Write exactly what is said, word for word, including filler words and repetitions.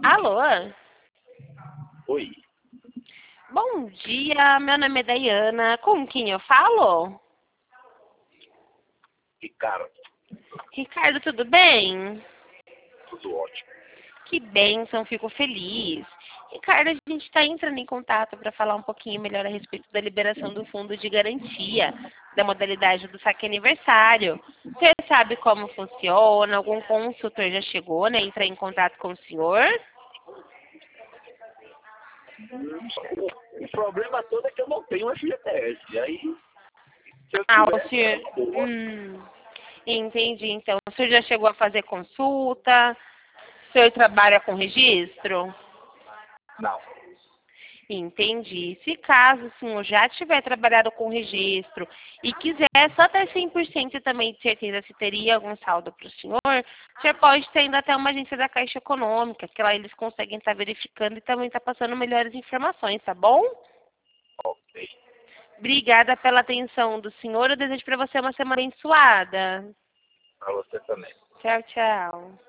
Alô? Oi, Bom dia, meu nome é Dayana. Com quem eu falo? Ricardo, Ricardo, tudo bem? tudo ótimo. Que bênção, fico feliz. Ricardo, a gente está entrando em contato para falar um pouquinho melhor a respeito da liberação do fundo de garantia, da modalidade do saque aniversário. Você sabe como funciona? Algum consultor já chegou, né? Entrar em contato com o senhor? O, o problema todo é que eu não tenho F G T S. E aí, se eu Ah, o tivesse, era senhor. uma boa. Hum, entendi. Então, o senhor já chegou a fazer consulta? O senhor trabalha com registro? Não. Entendi. Se caso o senhor já tiver trabalhado com registro e quiser só ter cem por cento também de certeza se teria algum saldo para o senhor, o senhor pode ter indo até uma agência da Caixa Econômica, que lá eles conseguem estar verificando e também estar passando melhores informações, tá bom? Ok. Obrigada pela atenção do senhor. Eu desejo para você uma semana abençoada. Pra você também. Tchau, tchau.